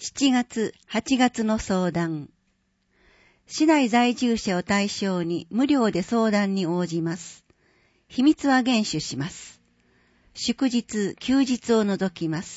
7月、8月の相談。市内在住者を対象に無料で相談に応じます。秘密は厳守します。祝日、休日を除きます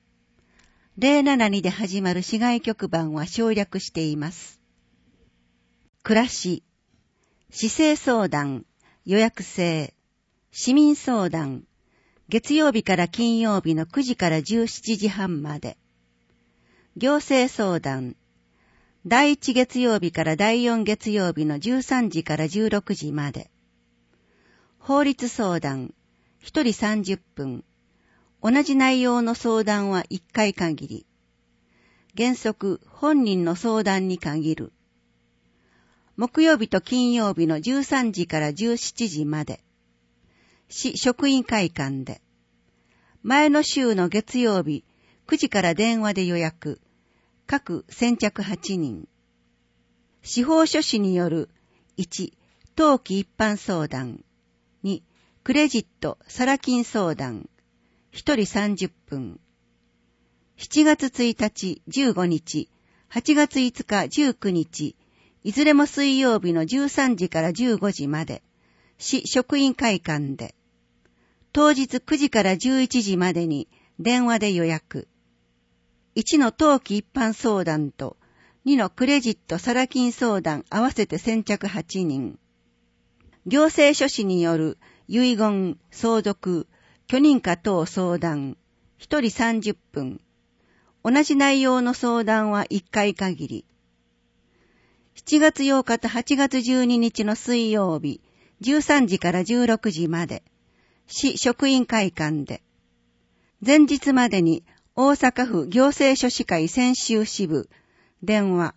。072で始まる市外局番は省略しています。暮らし、市政相談、予約制、市民相談、月曜日から金曜日の9時から17時半まで。行政相談、第1月曜日から第4月曜日の13時から16時まで。法律相談、1人30分。同じ内容の相談は1回限り。原則、本人の相談に限る。木曜日と金曜日の13時から17時まで。市職員会館で。前の週の月曜日、9時から電話で予約。各先着8人。司法書士による1、当期一般相談。2、クレジット、サラ金相談。1人30分。7月1日、15日、8月5日、19日、いずれも水曜日の13時から15時まで、市職員会館で。当日9時から11時までに電話で予約。1の当期一般相談と2のクレジットサラ金相談合わせて先着8人。行政書士による遺言、相続、許認可等相談、1人30分。同じ内容の相談は1回限り。7月8日と8月12日の水曜日、13時から16時まで、市職員会館で。前日までに大阪府行政書士会専修支部、電話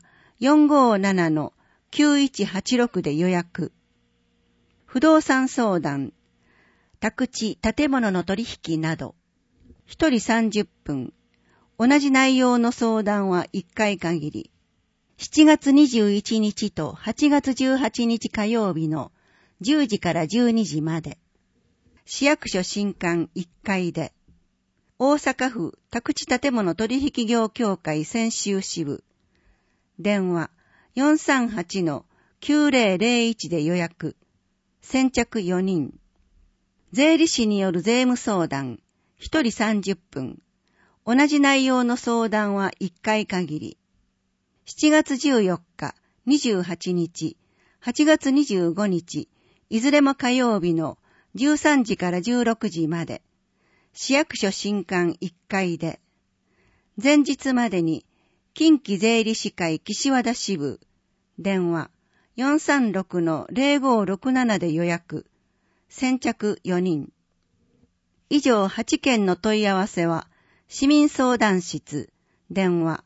457-9186 で予約。不動産相談、宅地、建物の取引など、1人30分。同じ内容の相談は1回限り。7月21日と8月18日火曜日の10時から12時まで。市役所新館1階で。大阪府宅地建物取引業協会専修支部。電話 438-9001 で予約。先着4人。税理士による税務相談。1人30分。同じ内容の相談は1回限り。7月14日、28日、8月25日、いずれも火曜日の13時から16時まで。市役所新館1階で、前日までに近畿税理士会岸和田支部、電話 436-0567 で予約、先着4人。以上8件の問い合わせは、市民相談室、電話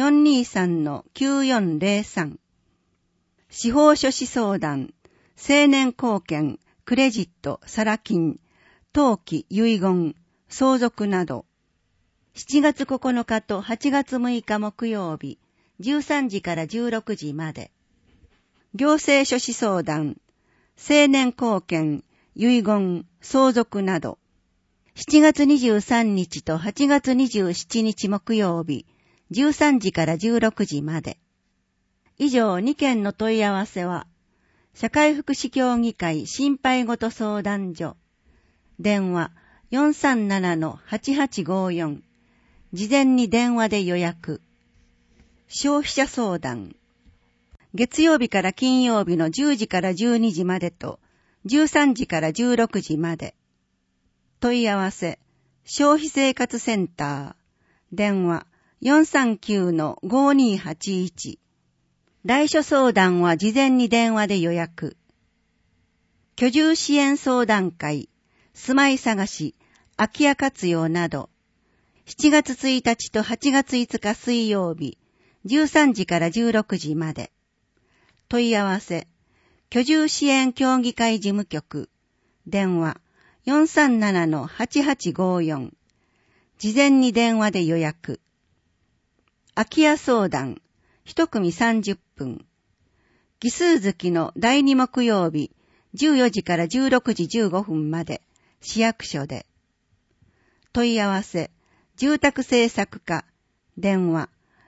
423-9403。司法書士相談、成年後見、クレジット、サラ金、当期遺言、相続など、7月9日と8月6日木曜日、13時から16時まで。行政書士相談、成年後見、遺言、相続など、7月23日と8月27日木曜日、13時から16時まで。以上2件の問い合わせは、社会福祉協議会心配事相談所、電話、437-8854。事前に電話で予約。消費者相談。月曜日から金曜日の10時から12時までと、13時から16時まで。問い合わせ。消費生活センター。電話 439-5281。来所相談は事前に電話で予約。居住支援相談会。住まい探し、空き家活用など、7月1日と8月5日水曜日、13時から16時まで。問い合わせ、居住支援協議会事務局、電話 437-8854。事前に電話で予約。空き家相談、1組30分。奇数月の第2木曜日、14時から16時15分まで。市役所で。問い合わせ、住宅政策課、電話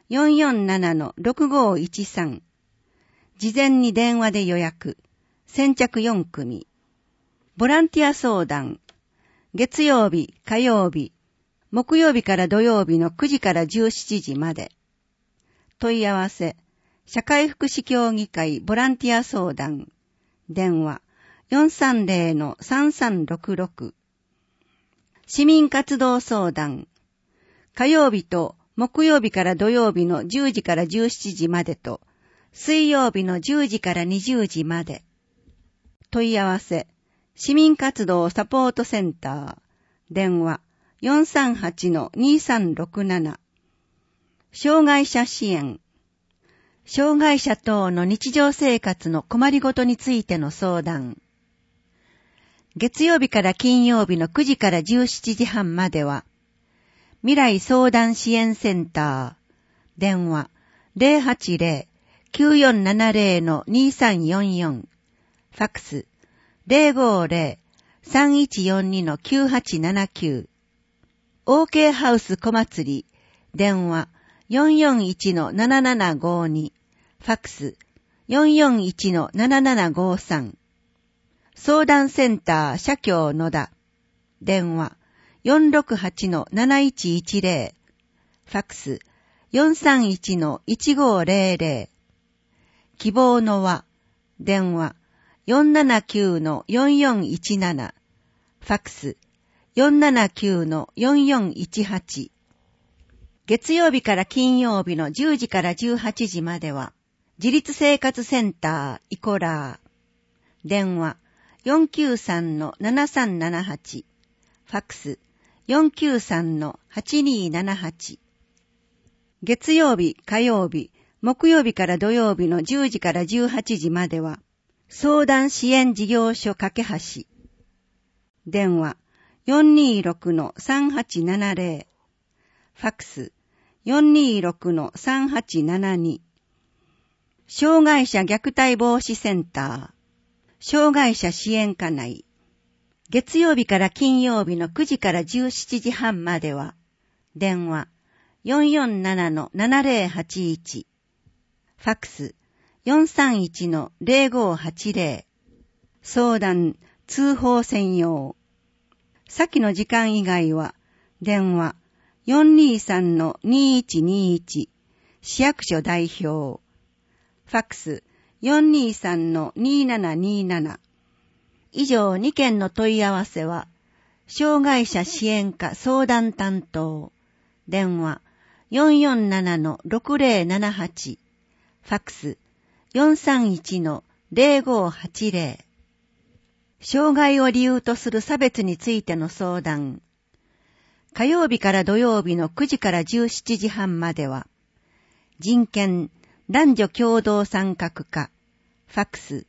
447-6513。事前に電話で予約。先着4組。ボランティア相談。月曜日、火曜日、木曜日から土曜日の9時から17時まで。問い合わせ。社会福祉協議会ボランティア相談。電話。430-3366。市民活動相談。火曜日と木曜日から土曜日の10時から17時までと、水曜日の10時から20時まで。問い合わせ。市民活動サポートセンター。電話。438-2367。障害者支援。障害者等の日常生活の困りごとについての相談。月曜日から金曜日の9時から17時半までは、未来相談支援センター。電話。080-9470-2344。ファックス。050-3142-9879。OK ハウス小祭り。電話。441-7752。ファックス。441-7753。相談センター社協野田。電話。468-7110。ファックス。431-1500。希望の輪。電話。479-4417。ファックス。479-4418。月曜日から金曜日の10時から18時までは、自立生活センターイコラー。電話。493-7378。ファックス。493-8278。月曜日、火曜日、木曜日から土曜日の10時から18時までは、相談支援事業所架け橋。電話。426-3870。ファックス。426-3872。障害者虐待防止センター。障害者支援課内。月曜日から金曜日の9時から17時半までは、電話。447-7081。ファックス。431-0580。相談、通報専用。先の時間以外は、電話。423-2121。市役所代表。ファックス。423-2727。以上2件の問い合わせは、障害者支援課相談担当。電話。447-6078。ファックス。431-0580。障害を理由とする差別についての相談。火曜日から土曜日の9時から17時半までは、人権、男女共同参画課、ファックス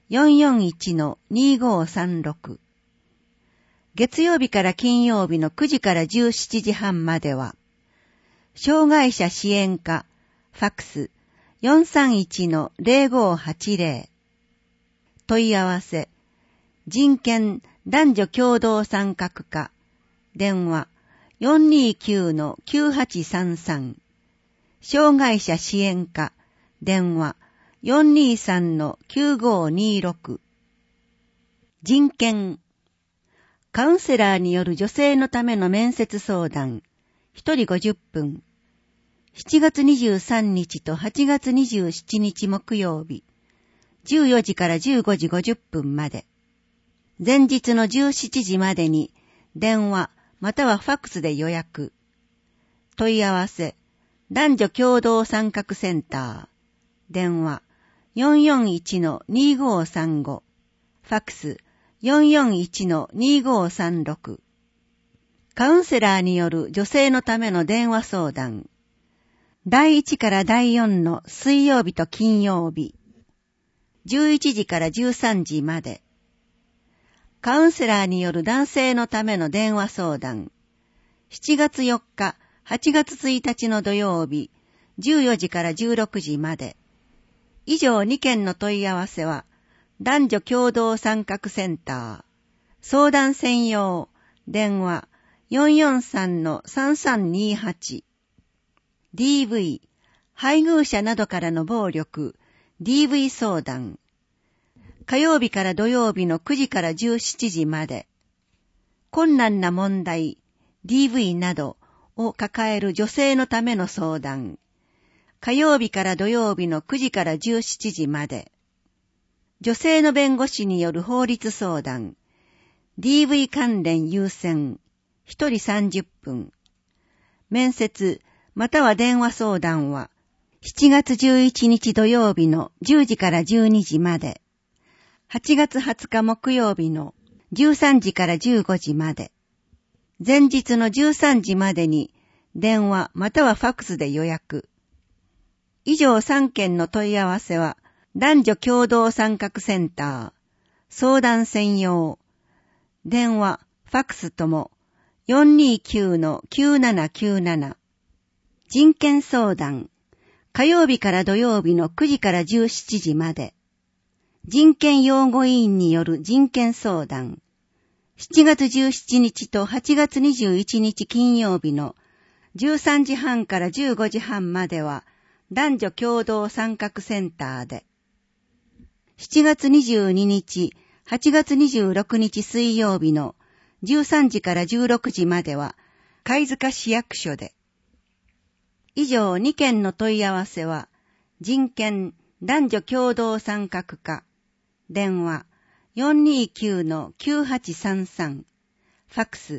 441-2536。月曜日から金曜日の9時から17時半までは、障害者支援課、ファックス 431-0580。問い合わせ、人権、男女共同参画課、電話、429-9833。障害者支援課、電話、423-9526。人権。カウンセラーによる女性のための面接相談。1人50分。7月23日と8月27日木曜日。14時から15時50分まで。前日の17時までに電話またはファックスで予約。問い合わせ。男女共同参画センター。電話。441-2535。ファックス。441-2536。カウンセラーによる女性のための電話相談。第1から第4の水曜日と金曜日。11時から13時まで。カウンセラーによる男性のための電話相談。7月4日、8月1日の土曜日、14時から16時まで。以上2件の問い合わせは、男女共同参画センター。相談専用。電話 443-3328。DV、 配偶者などからの暴力、DV 相談。火曜日から土曜日の9時から17時まで。困難な問題、DV などを抱える女性のための相談。火曜日から土曜日の9時から17時まで。女性の弁護士による法律相談。DV 関連優先。1人30分。面接、または電話相談は、7月11日土曜日の10時から12時まで。8月20日木曜日の13時から15時まで。前日の13時までに電話またはファックスで予約。以上3件の問い合わせは男女共同参画センター、相談専用、電話、ファックスとも 429-9797。人権相談、火曜日から土曜日の9時から17時まで。人権擁護委員による人権相談。7月17日と8月21日金曜日の13時半から15時半までは男女共同参画センターで。7月22日、8月26日水曜日の13時から16時までは貝塚市役所で。以上2件の問い合わせは人権男女共同参画課。電話 429-9833 ファックス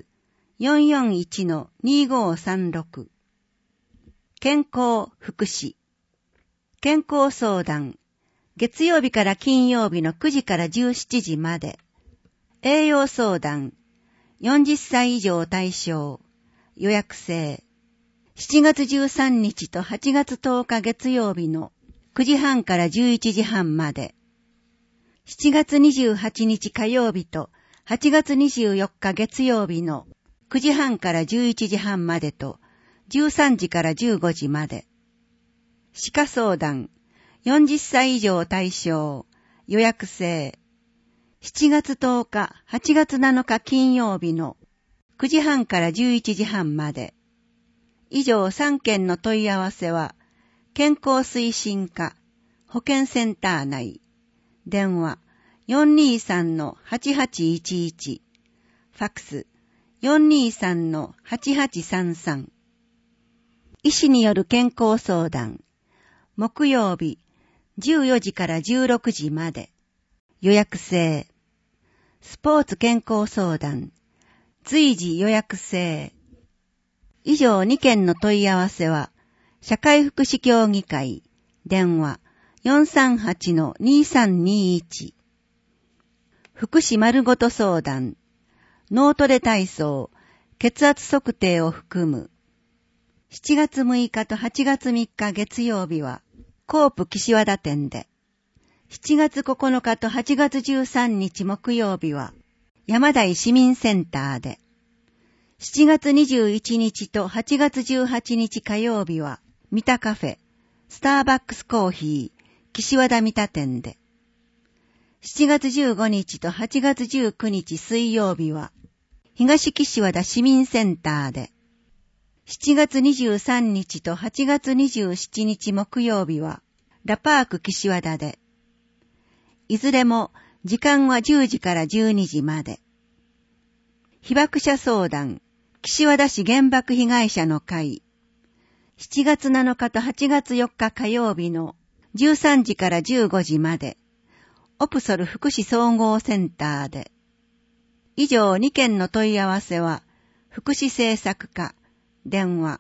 441-2536。健康福祉健康相談月曜日から金曜日の9時から17時まで。栄養相談40歳以上対象予約制。7月13日と8月10日月曜日の9時半から11時半まで。7月28日火曜日と8月24日月曜日の9時半から11時半までと13時から15時まで。歯科相談40歳以上対象予約制。7月10日、8月7日金曜日の9時半から11時半まで。以上3件の問い合わせは健康推進課保健センター内。電話 423-8811 ファックス 423-8833。医師による健康相談木曜日14時から16時まで予約制。スポーツ健康相談随時予約制。以上2件の問い合わせは社会福祉協議会電話 438-2321。福祉丸ごと相談脳トレ体操血圧測定を含む。7月6日と8月3日月曜日はコープ岸和田店で。7月9日と8月13日木曜日は山台市民センターで。7月21日と8月18日火曜日は三田カフェ、スターバックスコーヒー、岸和田三田店で。7月15日と8月19日水曜日は東岸和田市民センターで。7月23日と8月27日木曜日はラパーク岸和田で。いずれも時間は10時から12時まで。被爆者相談岸和田市原爆被害者の会。7月7日と8月4日火曜日の13時から15時まで。オプソル福祉総合センターで。以上2件の問い合わせは福祉政策課。電話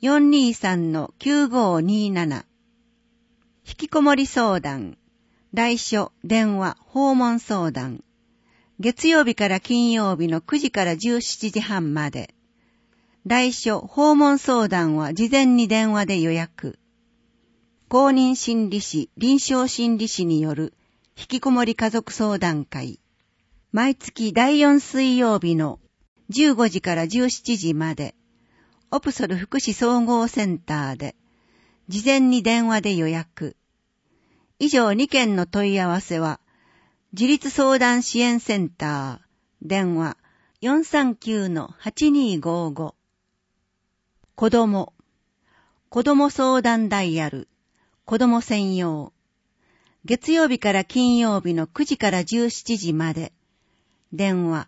423-9527。引きこもり相談来所電話訪問相談月曜日から金曜日の9時から17時半まで。来所訪問相談は事前に電話で予約。公認心理師臨床心理師による引きこもり家族相談会。毎月第4水曜日の15時から17時まで。オプソル福祉総合センターで。事前に電話で予約。以上2件の問い合わせは自立相談支援センター。電話 439-8255。子供。 子ども相談ダイヤル、子ども専用。月曜日から金曜日の9時から17時まで。電話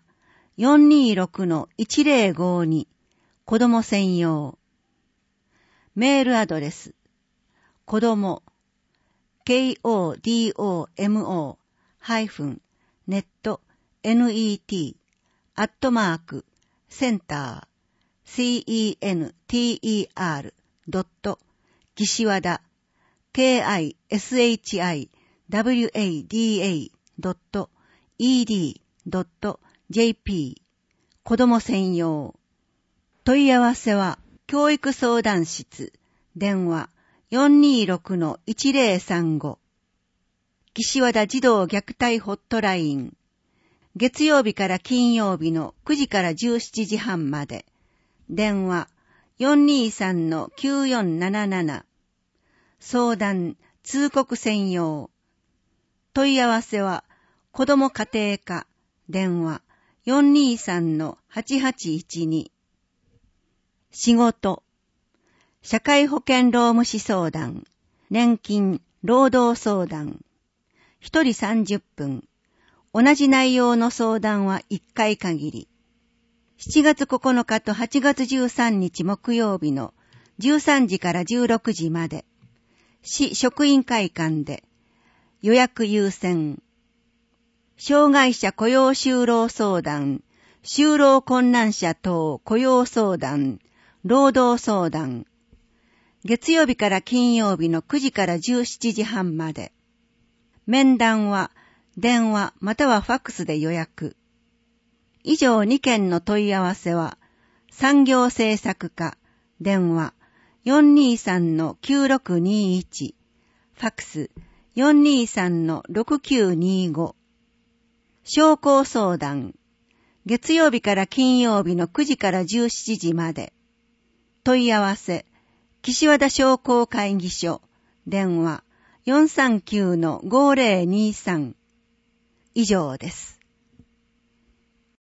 426-1052 子ども専用。メールアドレス子どもkodomo-net center岸和田kishiwada.edu.jp 子ども専用。問い合わせは教育相談室電話 426-1035 岸和田児童虐待ホットライン月曜日から金曜日の9時から17時半まで電話 423-9477 相談通告専用。問い合わせは子ども家庭課電話 423-8812 仕事社会保険労務士相談年金労働相談1人30分同じ内容の相談は1回限り。7月9日と8月13日木曜日の13時から16時まで市職員会館で予約優先。障害者雇用就労相談、就労困難者等雇用相談、労働相談。月曜日から金曜日の9時から17時半まで。面談は電話またはファックスで予約。以上2件の問い合わせは産業政策課電話 423-9621 ファックス 423-6925 商工相談月曜日から金曜日の9時から17時まで。問い合わせ岸和田商工会議所電話 439-5023 以上です。